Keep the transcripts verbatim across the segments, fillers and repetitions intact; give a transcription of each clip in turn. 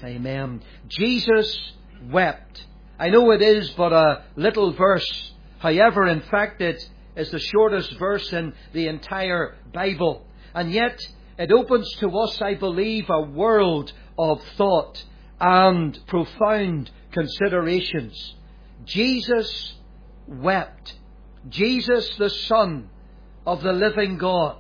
Amen. Jesus wept. I know it is but a little verse. However, in fact, it is the shortest verse in the entire Bible. And yet, it opens to us, I believe, a world of thought and profound considerations. Jesus wept. Jesus, the Son of the living God.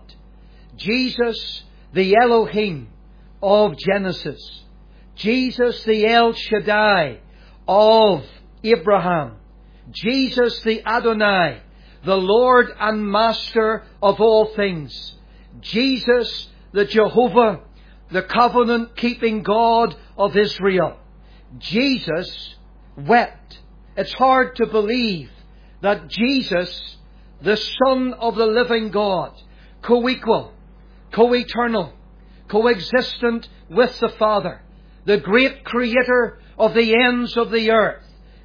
Jesus, the Elohim of Genesis. Jesus, the El Shaddai of Abraham. Jesus, the Adonai, the Lord and Master of all things. Jesus, the Jehovah, the covenant-keeping God of Israel. Jesus wept. It's hard to believe that Jesus, the Son of the living God, co-equal, co-eternal, co-existent with the Father, the great Creator of the ends of the earth,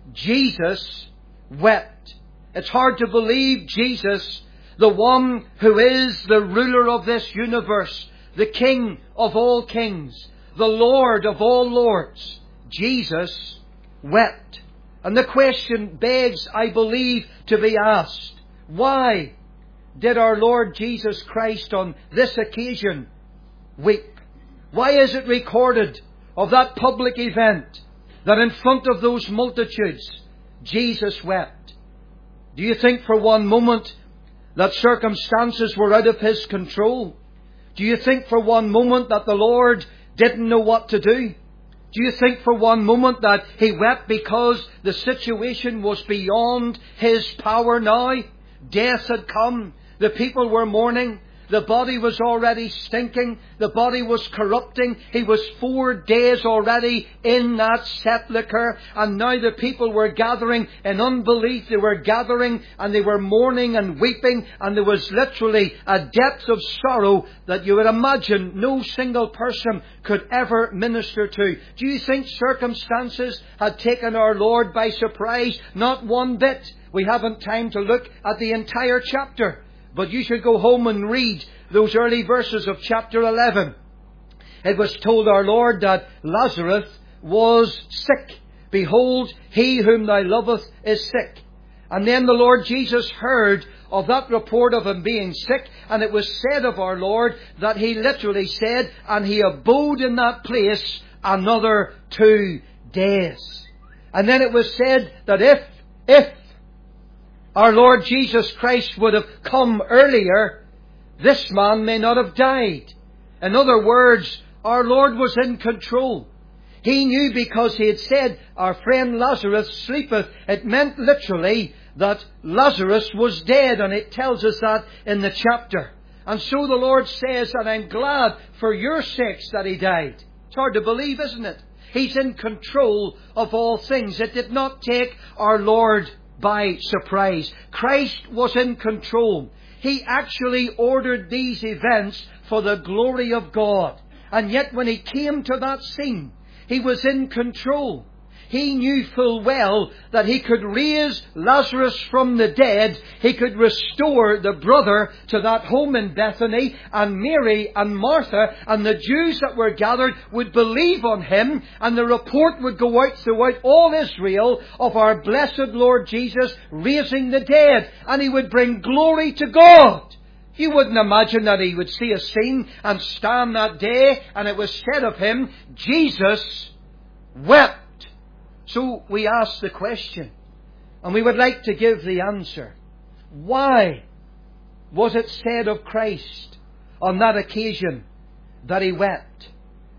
Jesus wept. It's hard to believe Jesus, the one who is the ruler of this universe, the King of all kings, the Lord of all lords, Jesus wept. And the question begs, I believe, to be asked, why did our Lord Jesus Christ on this occasion weep? Why is it recorded of that public event that in front of those multitudes, Jesus wept? Do you think for one moment that circumstances were out of His control? Do you think for one moment that the Lord didn't know what to do? Do you think for one moment that He wept because the situation was beyond His power now? Death had come. The people were mourning. The body was already stinking. The body was corrupting. He was four days already in that sepulchre. And now the people were gathering in unbelief. They were gathering and they were mourning and weeping. And there was literally a depth of sorrow that you would imagine no single person could ever minister to. Do you think circumstances had taken our Lord by surprise? Not one bit. We haven't time to look at the entire chapter. But you should go home and read those early verses of chapter eleven. It was told our Lord that Lazarus was sick. Behold, he whom thou lovest is sick. And then the Lord Jesus heard of that report of him being sick. And it was said of our Lord that He literally said, and He abode in that place another two days. And then it was said that if, if, our Lord Jesus Christ would have come earlier, this man may not have died. In other words, our Lord was in control. He knew because He had said, our friend Lazarus sleepeth. It meant literally that Lazarus was dead, and it tells us that in the chapter. And so the Lord says, and I'm glad for your sakes that He died. It's hard to believe, isn't it? He's in control of all things. It did not take our Lord by surprise. Christ was in control. He actually ordered these events for the glory of God. And yet when He came to that scene, He was in control. He knew full well that He could raise Lazarus from the dead. He could restore the brother to that home in Bethany. And Mary and Martha and the Jews that were gathered would believe on Him. And the report would go out throughout all Israel of our blessed Lord Jesus raising the dead. And He would bring glory to God. You wouldn't imagine that He would see a scene and stand that day. And it was said of Him, Jesus wept. So we ask the question, and we would like to give the answer. Why was it said of Christ on that occasion that He wept?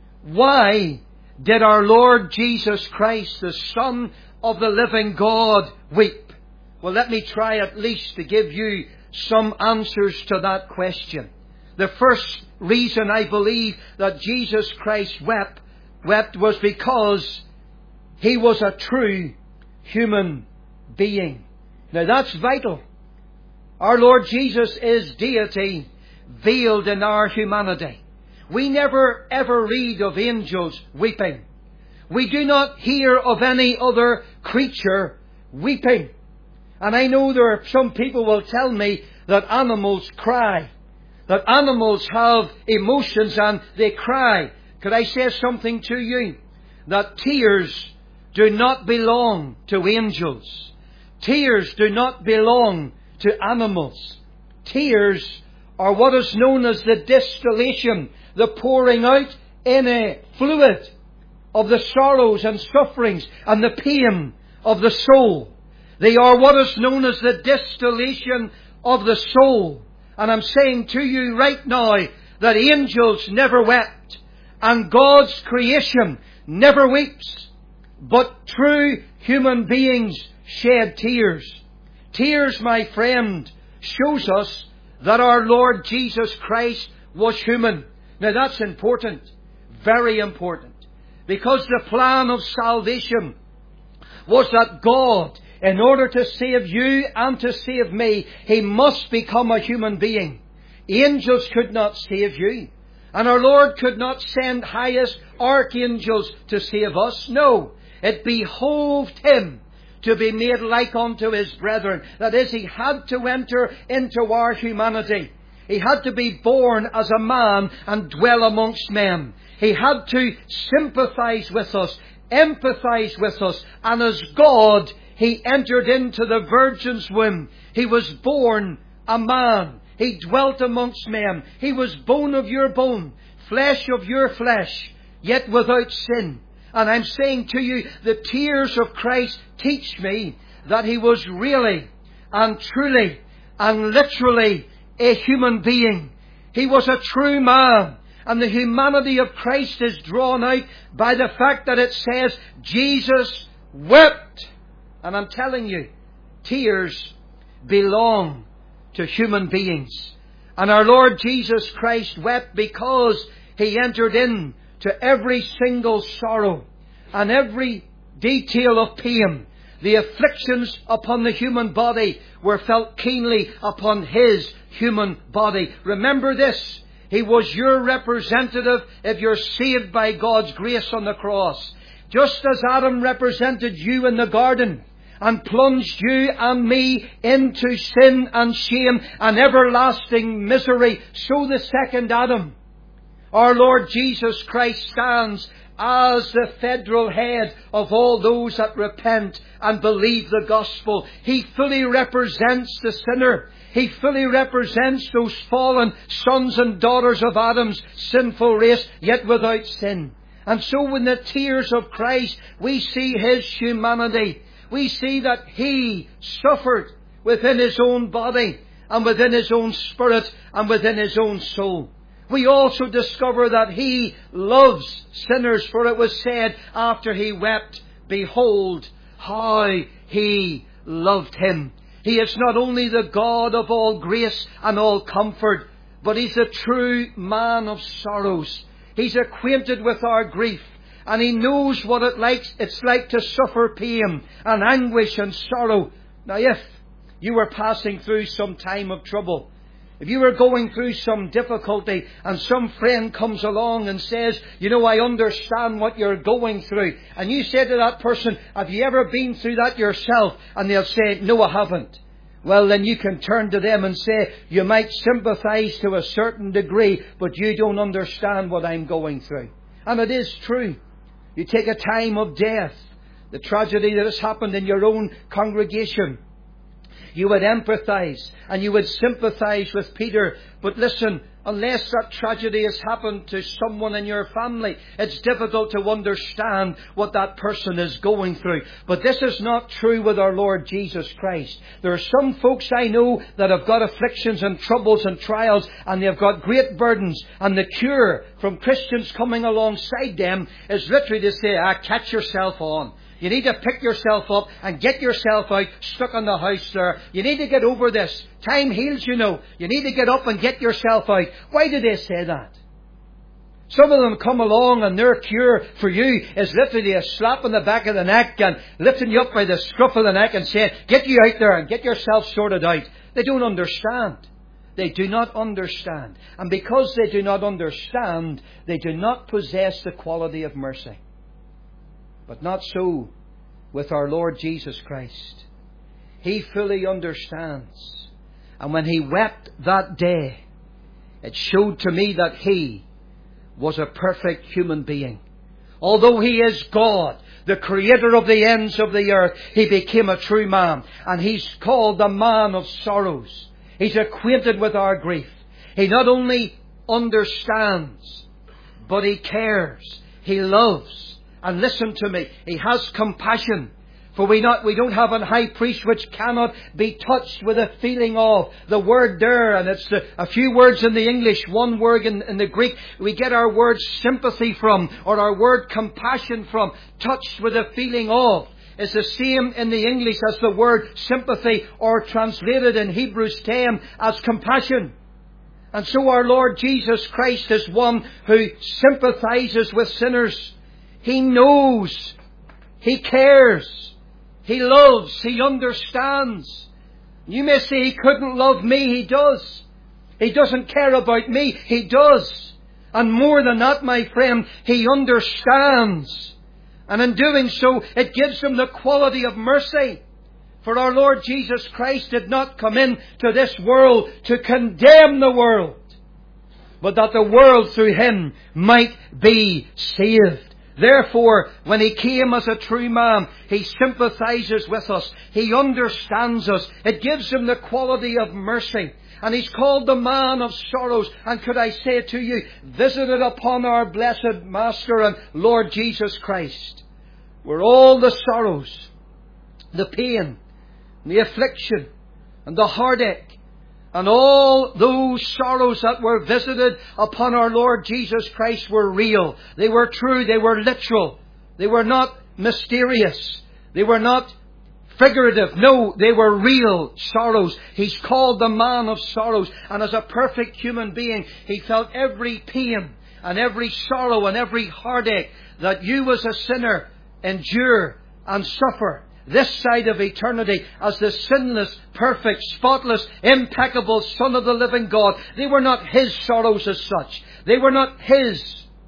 Why did our Lord Jesus Christ, the Son of the living God, weep? Well, let me try at least to give you some answers to that question. The first reason I believe that Jesus Christ wept, wept was because He was a true human being. Now that's vital. Our Lord Jesus is deity veiled in our humanity. We never ever read of angels weeping. We do not hear of any other creature weeping. And I know there are some people will tell me that animals cry. That animals have emotions and they cry. Could I say something to you? that tears do not belong to angels. Tears do not belong to animals. Tears are what is known as the distillation, the pouring out in a fluid of the sorrows and sufferings and the pain of the soul. They are what is known as the distillation of the soul. And I'm saying to you right now that angels never wept and God's creation never weeps, but true human beings shed tears. Tears, my friend, shows us that our Lord Jesus Christ was human. Now that's important, very important, because the plan of salvation was that God, in order to save you and to save me, He must become a human being. Angels could not save you. And our Lord could not send highest archangels to save us. No, it behoved Him to be made like unto His brethren. That is, He had to enter into our humanity. He had to be born as a man and dwell amongst men. He had to sympathize with us, empathize with us, and as God, He entered into the Virgin's womb. He was born a man. He dwelt amongst men. He was bone of your bone, flesh of your flesh, yet without sin. And I'm saying to you, the tears of Christ teach me that He was really and truly and literally a human being. He was a true man. And the humanity of Christ is drawn out by the fact that it says, Jesus wept. And I'm telling you, tears belong to human beings. And our Lord Jesus Christ wept because He entered in to every single sorrow and every detail of pain. The afflictions upon the human body were felt keenly upon His human body. Remember this, He was your representative if you're saved by God's grace on the cross. Just as Adam represented you in the garden and plunged you and me into sin and shame and everlasting misery, so the second Adam, our Lord Jesus Christ, stands as the federal head of all those that repent and believe the gospel. He fully represents the sinner. He fully represents those fallen sons and daughters of Adam's sinful race, yet without sin. And so in the tears of Christ, we see His humanity. We see that He suffered within His own body and within His own spirit and within His own soul. We also discover that He loves sinners, for it was said after He wept, behold how He loved him. He is not only the God of all grace and all comfort, but He's a true man of sorrows. He's acquainted with our grief, and He knows what it likes, it's like to suffer pain and anguish and sorrow. Now, if you were passing through some time of trouble, if you were going through some difficulty and some friend comes along and says, you know, I understand what you're going through, and you say to that person, have you ever been through that yourself? And they'll say, no, I haven't. Well, then you can turn to them and say, you might sympathize to a certain degree, but you don't understand what I'm going through. And it is true. You take a time of death, the tragedy that has happened in your own congregation. You would empathize and you would sympathize with Peter. But listen, unless that tragedy has happened to someone in your family, it's difficult to understand what that person is going through. But this is not true with our Lord Jesus Christ. There are some folks I know that have got afflictions and troubles and trials, and they've got great burdens. And the cure from Christians coming alongside them is literally to say, ah, catch yourself on. You need to pick yourself up and get yourself out, stuck in the house there. You need to get over this. Time heals, you know. You need to get up and get yourself out. Why do they say that? Some of them come along and their cure for you is literally a slap on the back of the neck and lifting you up by the scruff of the neck and saying, get you out there and get yourself sorted out. They don't understand. They do not understand. And because they do not understand, they do not possess the quality of mercy. But not so with our Lord Jesus Christ. He fully understands. And when He wept that day, it showed to me that He was a perfect human being. Although He is God, the Creator of the ends of the earth, He became a true man. And He's called the man of sorrows. He's acquainted with our grief. He not only understands, but He cares. He loves. And listen to me, He has compassion. For we not we don't have an high priest which cannot be touched with a feeling of. The word there, and it's a, a few words in the English, one word in, in the Greek, we get our word sympathy from, or our word compassion from. Touched with a feeling of is the same in the English as the word sympathy, or translated in Hebrews ten as compassion. And so our Lord Jesus Christ is one who sympathizes with sinners. He knows. He cares. He loves. He understands. You may say He couldn't love me. He does. He doesn't care about me. He does. And more than that, my friend, He understands. And in doing so, it gives Him the quality of mercy. For our Lord Jesus Christ did not come into this world to condemn the world, but that the world through Him might be saved. Therefore, when He came as a true man, He sympathizes with us. He understands us. It gives Him the quality of mercy. And He's called the man of sorrows. And could I say to you, visited upon our blessed Master and Lord Jesus Christ, were all the sorrows, the pain, the affliction, and the heartache, and all those sorrows that were visited upon our Lord Jesus Christ were real. They were true. They were literal. They were not mysterious. They were not figurative. No, they were real sorrows. He's called the man of sorrows. And as a perfect human being, He felt every pain and every sorrow and every heartache that you as a sinner endure and suffer this side of eternity as the sinless, perfect, spotless, impeccable Son of the living God. They were not His sorrows as such. They were not His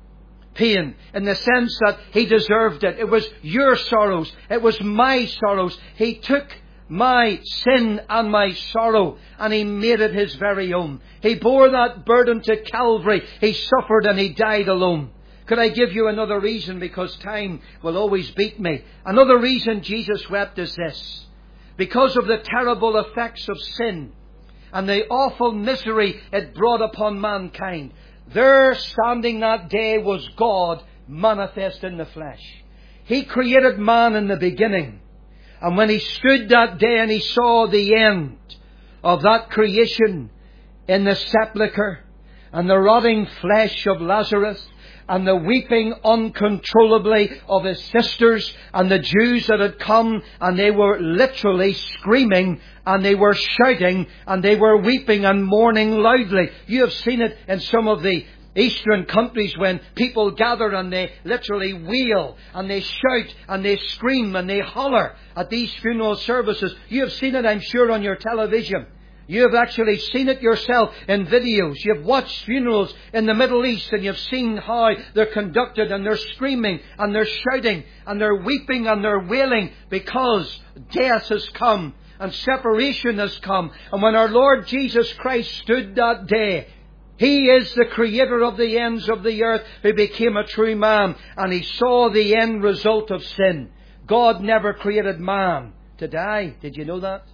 pain in the sense that He deserved it. It was your sorrows. It was my sorrows. He took my sin and my sorrow and He made it His very own. He bore that burden to Calvary. He suffered and He died alone. Could I give you another reason, because time will always beat me? Another reason Jesus wept is this. Because of the terrible effects of sin and the awful misery it brought upon mankind. There standing that day was God manifest in the flesh. He created man in the beginning. And when He stood that day and He saw the end of that creation in the sepulchre and the rotting flesh of Lazarus, and the weeping uncontrollably of His sisters and the Jews that had come, and they were literally screaming and they were shouting and they were weeping and mourning loudly. You have seen it in some of the Eastern countries when people gather and they literally wail and they shout and they scream and they holler at these funeral services. You have seen it, I'm sure, on your television. You have actually seen it yourself in videos. You've watched funerals in the Middle East and you've seen how they're conducted, and they're screaming and they're shouting and they're weeping and they're wailing because death has come and separation has come. And when our Lord Jesus Christ stood that day, He is the Creator of the ends of the earth who became a true man, and He saw the end result of sin. God never created man to die. Did you know that?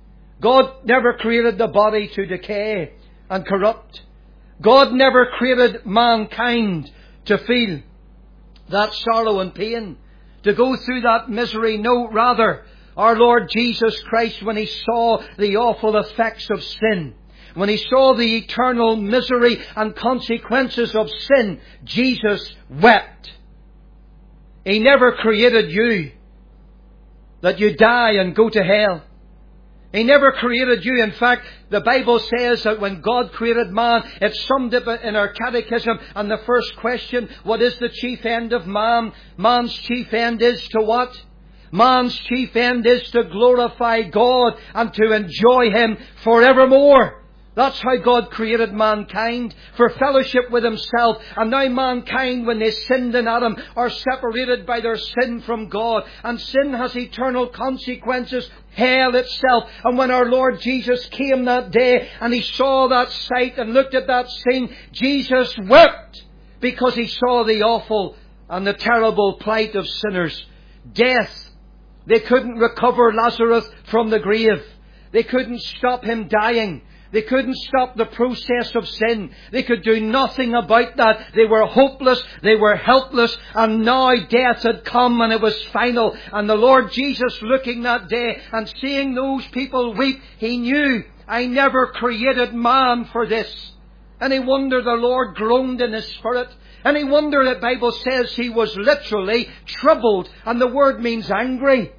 God never created the body to decay and corrupt. God never created mankind to feel that sorrow and pain, to go through that misery. No, rather, our Lord Jesus Christ, when He saw the awful effects of sin, when He saw the eternal misery and consequences of sin, Jesus wept. He never created you that you die and go to hell. He never created you. In fact, the Bible says that when God created man, it summed up in our catechism. And the first question, what is the chief end of man? Man's chief end is to what? Man's chief end is to glorify God and to enjoy Him forevermore. That's how God created mankind, for fellowship with Himself. And now mankind, when they sinned in Adam, are separated by their sin from God. And sin has eternal consequences, hell itself. And when our Lord Jesus came that day and He saw that sight and looked at that scene, Jesus wept because He saw the awful and the terrible plight of sinners. Death. They couldn't recover Lazarus from the grave. They couldn't stop him dying. They couldn't stop the process of sin. They could do nothing about that. They were hopeless. They were helpless. And now death had come and it was final. And the Lord Jesus, looking that day and seeing those people weep, He knew, I never created man for this. Any wonder the Lord groaned in His spirit? Any wonder the Bible says He was literally troubled. And the word means angry.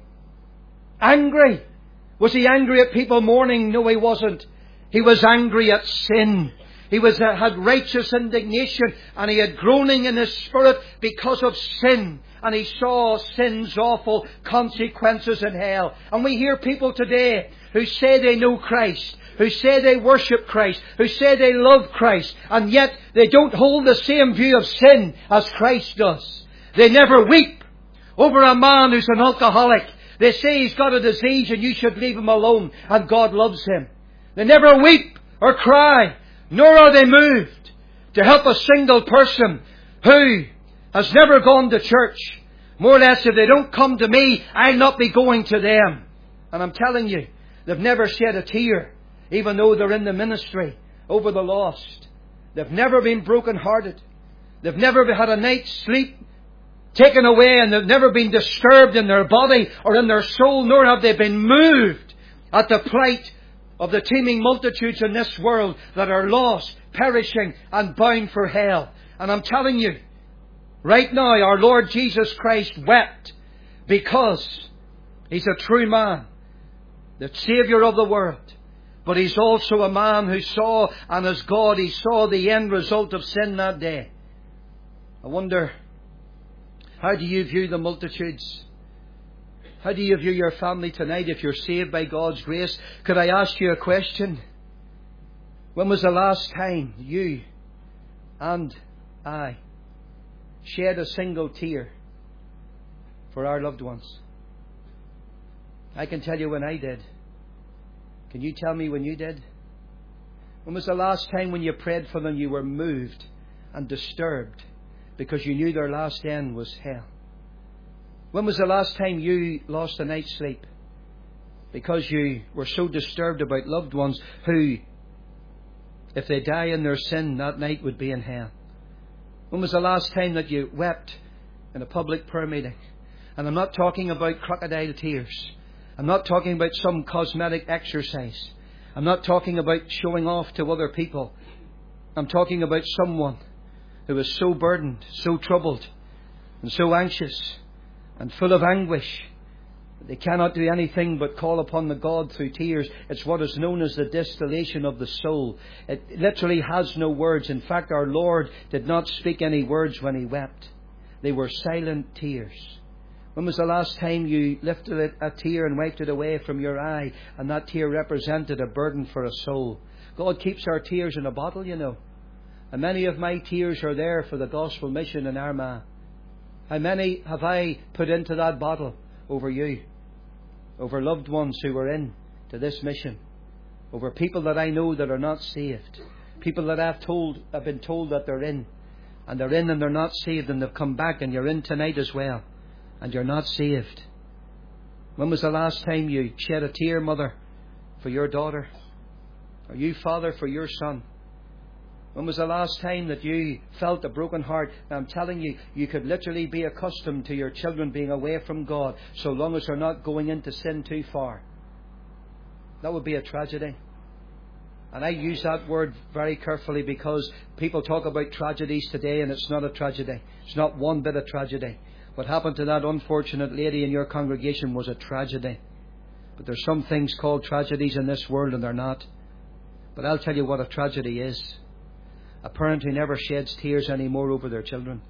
Angry. Was He angry at people mourning? No, He wasn't. He was angry at sin. He was uh, had righteous indignation, and He had groaning in His spirit because of sin. And He saw sin's awful consequences in hell. And we hear people today who say they know Christ, who say they worship Christ, who say they love Christ, and yet they don't hold the same view of sin as Christ does. They never weep over a man who's an alcoholic. They say he's got a disease and you should leave him alone, and God loves him. They never weep or cry, nor are they moved to help a single person who has never gone to church. More or less, if they don't come to me, I'll not be going to them. And I'm telling you, they've never shed a tear, even though they're in the ministry, over the lost. They've never been broken-hearted. They've never had a night's sleep taken away, and they've never been disturbed in their body or in their soul, nor have they been moved at the plight of the teeming multitudes in this world that are lost, perishing, and bound for hell. And I'm telling you, right now, our Lord Jesus Christ wept because He's a true man, the Saviour of the world. But He's also a man who saw, and as God, He saw the end result of sin that day. I wonder, how do you view the multitudes? How do you view your family tonight if you're saved by God's grace? Could I ask you a question? When was the last time you and I shed a single tear for our loved ones? I can tell you when I did. Can you tell me when you did? When was the last time when you prayed for them you were moved and disturbed because you knew their last end was hell? When was the last time you lost a night's sleep because you were so disturbed about loved ones who, if they die in their sin, that night would be in hell? When was the last time that you wept in a public prayer meeting? And I'm not talking about crocodile tears. I'm not talking about some cosmetic exercise. I'm not talking about showing off to other people. I'm talking about someone who is so burdened, so troubled, and so anxious, and full of anguish. They cannot do anything but call upon the God through tears. It's what is known as the distillation of the soul. It literally has no words. In fact, our Lord did not speak any words when He wept. They were silent tears. When was the last time you lifted a tear and wiped it away from your eye, and that tear represented a burden for a soul? God keeps our tears in a bottle, you know. And many of my tears are there for the gospel mission in Armagh. How many have I put into that bottle over you? Over loved ones who were in to this mission. Over people that I know that are not saved. People that I've told, I've been told that they're in. And they're in and they're not saved, and they've come back, and you're in tonight as well. And you're not saved. When was the last time you shed a tear, mother, for your daughter? Or you, father, for your son? When was the last time that you felt a broken heart? Now, I'm telling you, you could literally be accustomed to your children being away from God, so long as they're not going into sin too far. That would be a tragedy. And I use that word very carefully, because people talk about tragedies today, and it's not a tragedy. It's not one bit of tragedy. What happened to that unfortunate lady in your congregation was a tragedy. But there's some things called tragedies in this world, and they're not. But I'll tell you what a tragedy is. A parent who never sheds tears anymore over their children.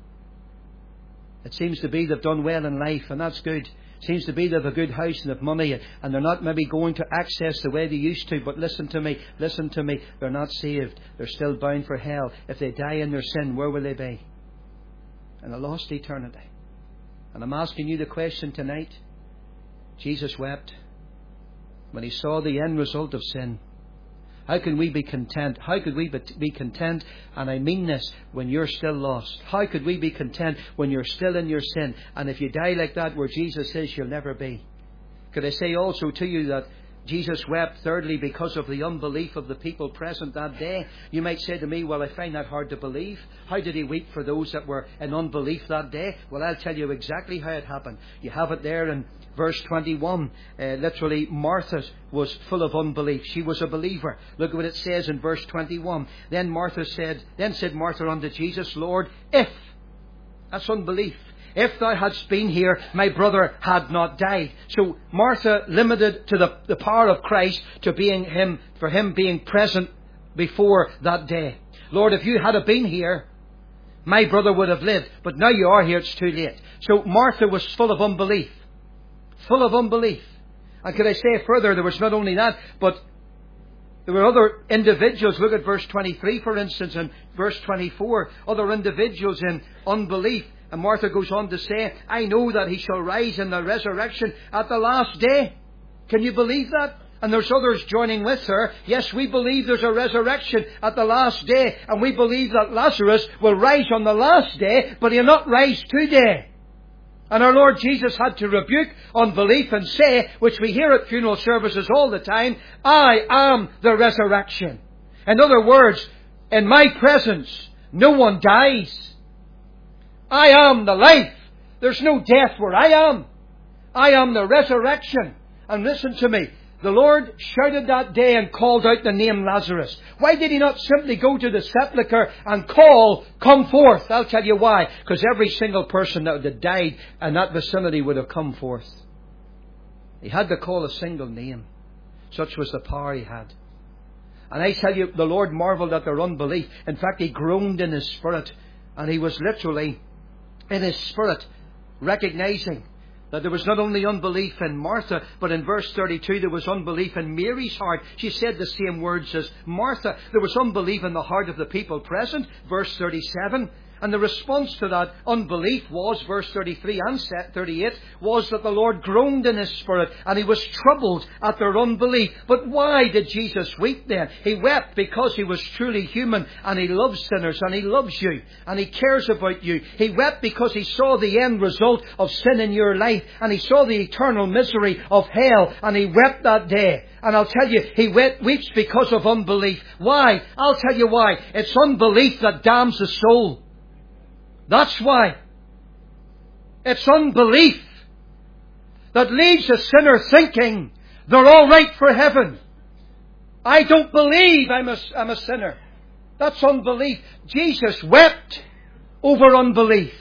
It seems to be they've done well in life, and that's good. It seems to be they've a good house and they've money, and they're not maybe going to access the way they used to. But listen to me, listen to me. They're not saved. They're still bound for hell. If they die in their sin, where will they be? In a lost eternity. And I'm asking you the question tonight. Jesus wept when He saw the end result of sin. How can we be content? How could we be content? And I mean this, when you're still lost. How could we be content when you're still in your sin? And if you die like that, where Jesus says you'll never be. Could I say also to you that Jesus wept, thirdly, because of the unbelief of the people present that day? You might say to me, well, I find that hard to believe. How did he weep for those that were in unbelief that day? Well, I'll tell you exactly how it happened. You have it there in verse twenty-one. Uh, literally, Martha was full of unbelief. She was a believer. Look at what it says in verse twenty-one. Then Martha said, Then said Martha unto Jesus, Lord, if, that's unbelief, if thou hadst been here, my brother had not died. So Martha limited to the, the power of Christ to being him, for him being present before that day. Lord, if you had have been here, my brother would have lived. But now you are here, it's too late. So Martha was full of unbelief. Full of unbelief. And could I say further, there was not only that, but there were other individuals. Look at verse twenty-three, for instance, and verse twenty-four. Other individuals in unbelief. And Martha goes on to say, I know that he shall rise in the resurrection at the last day. Can you believe that? And there's others joining with her. Yes, we believe there's a resurrection at the last day. And we believe that Lazarus will rise on the last day, but he'll not rise today. And our Lord Jesus had to rebuke unbelief and say, which we hear at funeral services all the time, I am the resurrection. In other words, in my presence, no one dies. I am the life. There's no death where I am. I am the resurrection. And listen to me. The Lord shouted that day and called out the name Lazarus. Why did he not simply go to the sepulchre and call, come forth? I'll tell you why. Because every single person that had died in that vicinity would have come forth. He had to call a single name. Such was the power he had. And I tell you, the Lord marveled at their unbelief. In fact, he groaned in his spirit. And he was literally in his spirit recognizing that there was not only unbelief in Martha, but in verse thirty-two there was unbelief in Mary's heart. She said the same words as Martha. There was unbelief in the heart of the people present. Verse thirty-seven. And the response to that unbelief was, verse thirty-three and thirty-eight, was that the Lord groaned in his spirit and he was troubled at their unbelief. But why did Jesus weep then? He wept because he was truly human and he loves sinners and he loves you and he cares about you. He wept because he saw the end result of sin in your life and he saw the eternal misery of hell and he wept that day. And I'll tell you, he weeps because of unbelief. Why? I'll tell you why. It's unbelief that damns the soul. That's why. It's unbelief that leaves a sinner thinking they're all right for heaven. I don't believe I'm a, I'm a sinner. That's unbelief. Jesus wept over unbelief.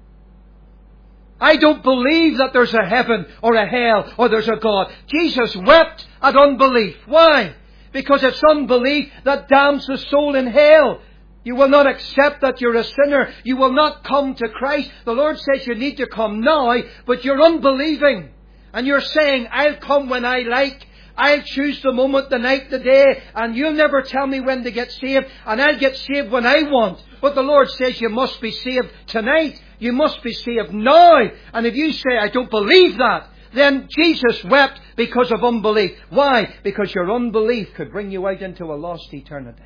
I don't believe that there's a heaven or a hell or there's a God. Jesus wept at unbelief. Why? Because it's unbelief that damns the soul in hell. You will not accept that you're a sinner. You will not come to Christ. The Lord says you need to come now, but you're unbelieving. And you're saying, I'll come when I like. I'll choose the moment, the night, the day, and you'll never tell me when to get saved, and I'll get saved when I want. But the Lord says you must be saved tonight. You must be saved now. And if you say, I don't believe that, then Jesus wept because of unbelief. Why? Because your unbelief could bring you out into a lost eternity.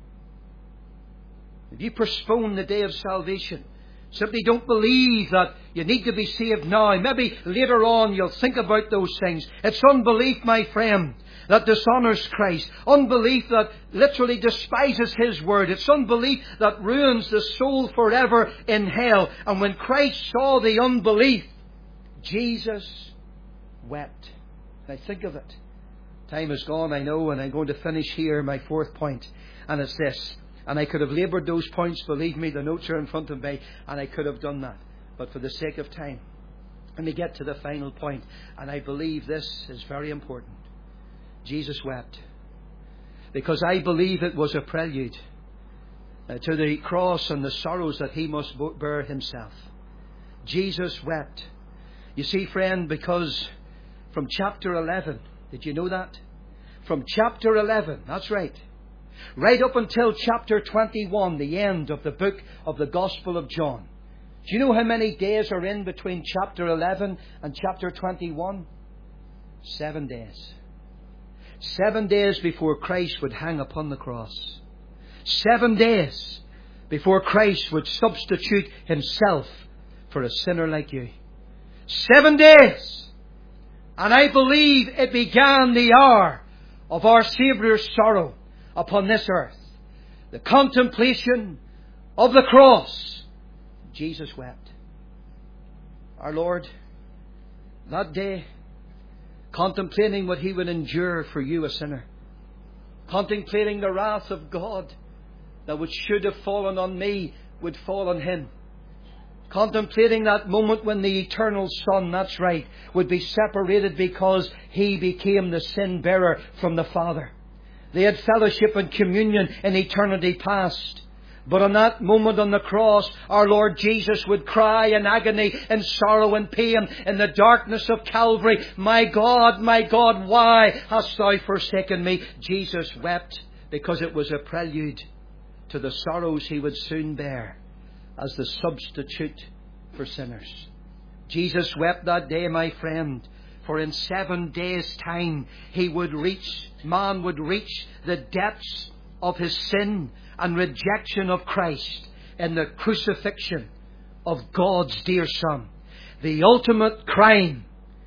If you postpone the day of salvation, simply don't believe that you need to be saved now. Maybe later on you'll think about those things. It's unbelief, my friend, that dishonours Christ. Unbelief that literally despises His word. It's unbelief that ruins the soul forever in hell. And when Christ saw the unbelief, Jesus wept. Now think of it. Time is gone, I know, and I'm going to finish here my fourth point. And it's this. And I could have laboured those points, believe me, the notes are in front of me, and I could have done that. But for the sake of time, let me get to the final point. And I believe this is very important. Jesus wept. Because I believe it was a prelude uh, to the cross and the sorrows that He must bear Himself. Jesus wept. You see, friend, because from chapter eleven, did you know that? From chapter eleven, that's right. Right up until chapter twenty-one, the end of the book of the Gospel of John. Do you know how many days are in between chapter eleven and chapter twenty-one? Seven days. Seven days before Christ would hang upon the cross. Seven days before Christ would substitute Himself for a sinner like you. Seven days. And I believe it began the hour of our Saviour's sorrow upon this earth. The contemplation of the cross. Jesus wept. Our Lord, that day, contemplating what He would endure for you, a sinner. Contemplating the wrath of God that which should have fallen on me would fall on Him. Contemplating that moment when the eternal Son, that's right, would be separated because He became the sin bearer from the Father. They had fellowship and communion in eternity past. But on that moment on the cross, our Lord Jesus would cry in agony, in sorrow and pain, in the darkness of Calvary, "My God, my God, why hast Thou forsaken me?" Jesus wept because it was a prelude to the sorrows He would soon bear as the substitute for sinners. Jesus wept that day, my friend, for in seven days' time He would reach, man would reach the depths of his sin and rejection of Christ in the crucifixion of God's dear Son. The ultimate crime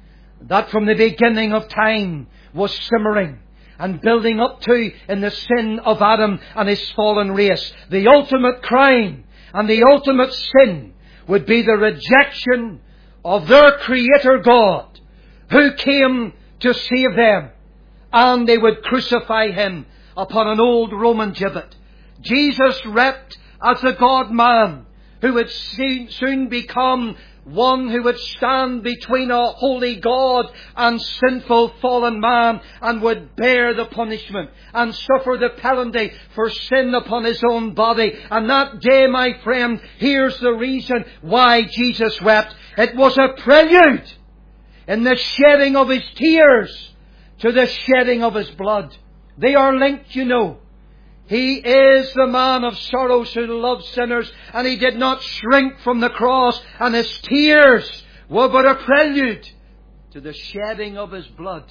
that from the beginning of time was simmering and building up to in the sin of Adam and his fallen race. The ultimate crime and the ultimate sin would be the rejection of their Creator God, who came to save them, and they would crucify Him upon an old Roman gibbet. Jesus wept as the God-man who would soon become one who would stand between a holy God and sinful fallen man, and would bear the punishment and suffer the penalty for sin upon His own body. And that day, my friend, here's the reason why Jesus wept. It was a prelude in the shedding of His tears to the shedding of His blood. They are linked, you know. He is the man of sorrows who loves sinners, and He did not shrink from the cross, and His tears were but a prelude to the shedding of His blood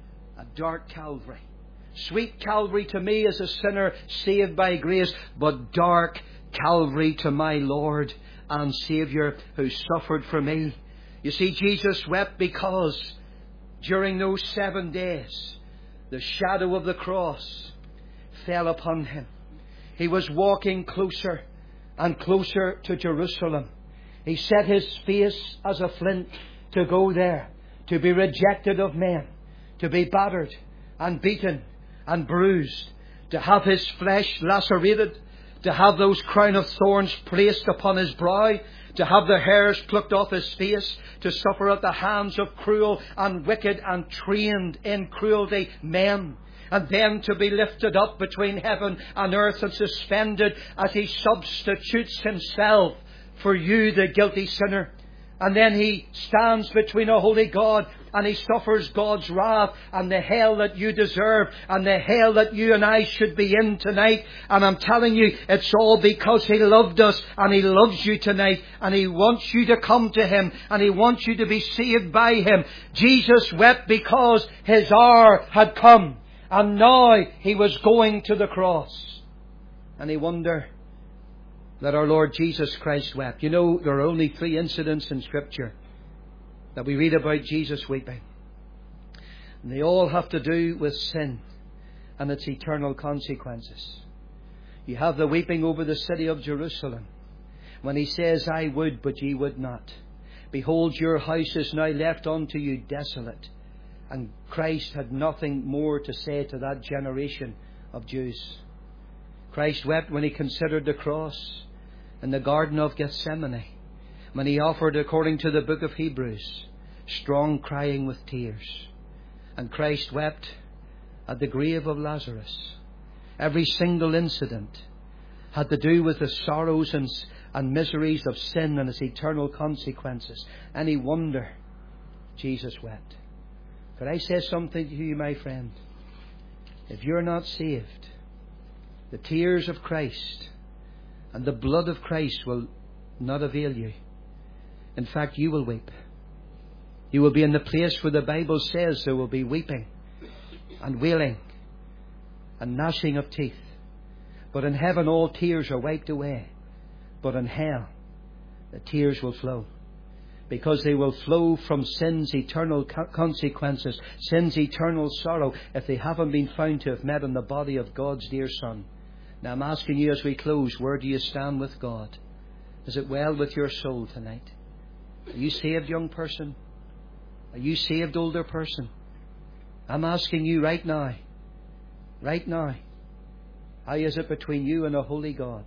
at dark Calvary. Sweet Calvary to me as a sinner saved by grace, but dark Calvary to my Lord and Saviour who suffered for me. You see, Jesus wept because during those seven days the shadow of the cross fell upon Him. He was walking closer and closer to Jerusalem. He set His face as a flint to go there, to be rejected of men, to be battered and beaten and bruised, to have His flesh lacerated, to have those crown of thorns placed upon His brow, to have the hairs plucked off His face, to suffer at the hands of cruel and wicked and trained in cruelty men, and then to be lifted up between heaven and earth and suspended as He substitutes Himself for you, the guilty sinner. And then He stands between a holy God, and He suffers God's wrath and the hell that you deserve and the hell that you and I should be in tonight. And I'm telling you, it's all because He loved us, and He loves you tonight, and He wants you to come to Him, and He wants you to be saved by Him. Jesus wept because His hour had come, and now He was going to the cross. And I wonder that our Lord Jesus Christ wept. You know, there are only three incidents in Scripture that we read about Jesus weeping. And they all have to do with sin and its eternal consequences. You have the weeping over the city of Jerusalem, when He says, "I would, but ye would not. Behold, your house is now left unto you desolate." And Christ had nothing more to say to that generation of Jews. Christ wept when He considered the cross in the Garden of Gethsemane, when He offered, according to the book of Hebrews, strong crying with tears. And Christ wept at the grave of Lazarus. Every single incident had to do with the sorrows and, and miseries of sin and its eternal consequences. Any wonder Jesus wept? Could I say something to you, my friend? If you're not saved, the tears of Christ and the blood of Christ will not avail you. In fact, you will weep. You will be in the place where the Bible says there will be weeping and wailing and gnashing of teeth. But in heaven all tears are wiped away. But in hell the tears will flow. Because they will flow from sin's eternal consequences, sin's eternal sorrow, if they haven't been found to have met in the body of God's dear Son. Now I'm asking you as we close, where do you stand with God? Is it well with your soul tonight? Are you saved, young person? Are you saved, older person? I'm asking you right now, right now, how is it between you and a holy God?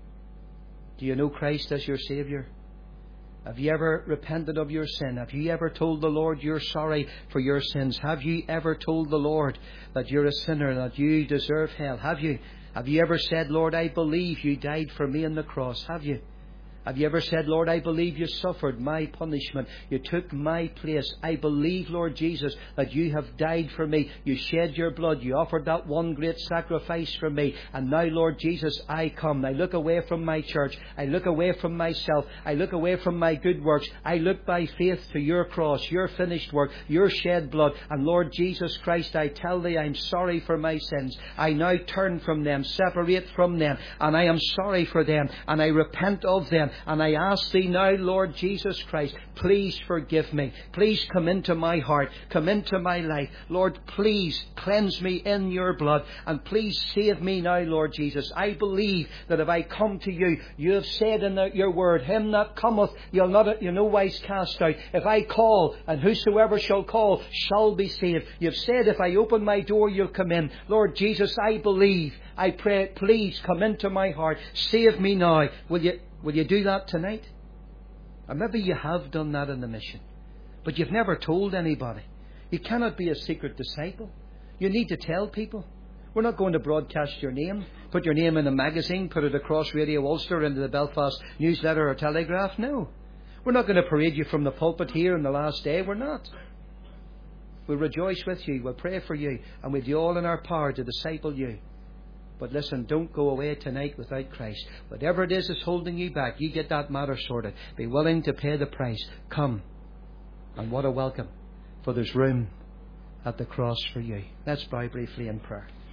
Do you know Christ as your Saviour? Have you ever repented of your sin? Have you ever told the Lord you're sorry for your sins? Have you ever told the Lord that you're a sinner, that you deserve hell? Have you? Have you ever said, Lord, I believe you died for me on the cross? Have you? Have you ever said, Lord, I believe you suffered my punishment. You took my place. I believe, Lord Jesus, that you have died for me. You shed your blood. You offered that one great sacrifice for me. And now, Lord Jesus, I come. I look away from my church. I look away from myself. I look away from my good works. I look by faith to your cross, your finished work, your shed blood. And Lord Jesus Christ, I tell thee I'm sorry for my sins. I now turn from them, separate from them, and I am sorry for them, and I repent of them. And I ask thee now, Lord Jesus Christ, please forgive me. Please come into my heart. Come into my life. Lord, please cleanse me in your blood. And please save me now, Lord Jesus. I believe that if I come to you, you have said in the, your word, him that cometh, you'll not you no wise cast out. If I call, and whosoever shall call shall be saved. You've said, if I open my door, you'll come in. Lord Jesus, I believe. I pray, please come into my heart. Save me now. Will you Will you do that tonight? Or maybe you have done that in the mission, but you've never told anybody. You cannot be a secret disciple. You need to tell people. We're not going to broadcast your name, put your name in a magazine, put it across Radio Ulster into the Belfast Newsletter or Telegraph. No. We're not going to parade you from the pulpit here on the last day. We're not. We'll rejoice with you. We'll pray for you. And we'll do all in our power to disciple you. But listen, don't go away tonight without Christ. Whatever it is that's holding you back, you get that matter sorted. Be willing to pay the price. Come. And what a welcome. For there's room at the cross for you. Let's bow briefly in prayer.